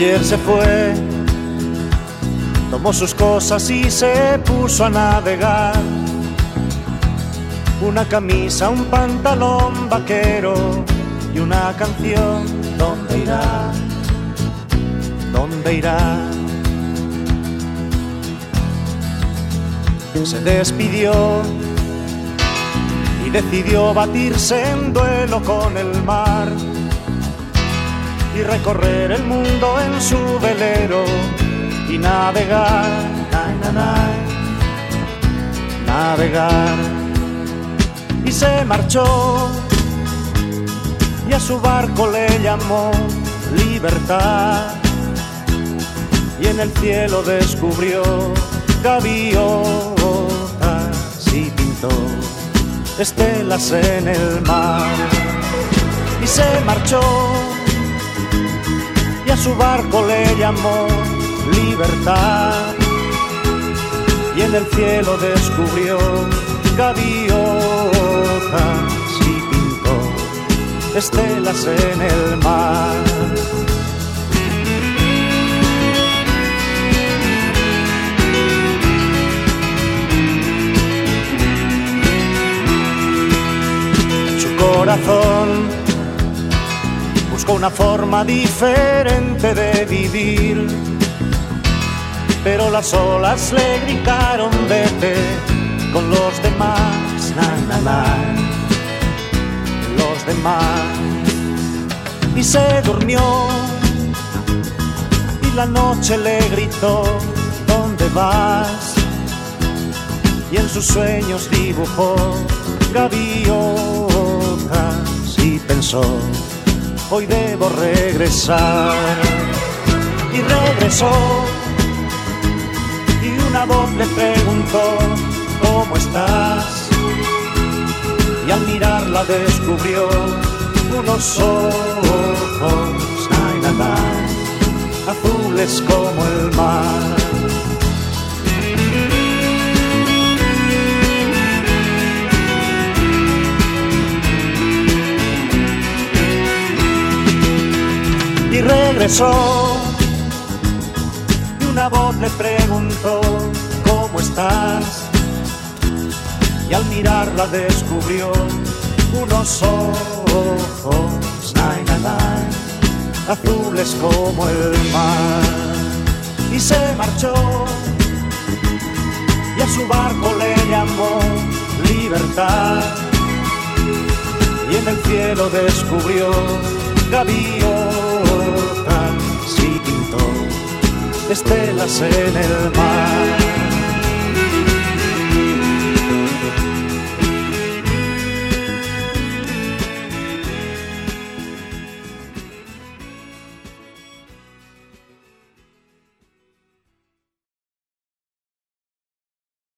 Ayer se fue, tomó sus cosas y se puso a navegar. Una camisa, un pantalón vaquero y una canción. ¿Dónde irá? ¿Dónde irá? Se despidió y decidió batirse en duelo con el mar y recorrer el mundo en su velero y navegar, navegar. Y se marchó y a su barco le llamó Libertad, y en el cielo descubrió gaviotas y pintó estelas en el mar. Y se marchó y a su barco le llamó Libertad, y en el cielo descubrió gaviotas y pintó estelas en el mar. Su corazón buscó una forma diferente de vivir, pero las olas le gritaron vete con los demás, los demás. Y se durmió y la noche le gritó ¿dónde vas? Y en sus sueños dibujó gaviotas y pensó hoy debo regresar. Y regresó y una voz le preguntó ¿cómo estás? Y al mirarla descubrió unos ojos azules como el mar. Y regresó y una voz le preguntó ¿cómo estás? Y al mirarla descubrió unos ojos azules como el mar. Y se marchó y a su barco le llamó Libertad, y en el cielo descubrió gaviotas y pintó estelas en el mar.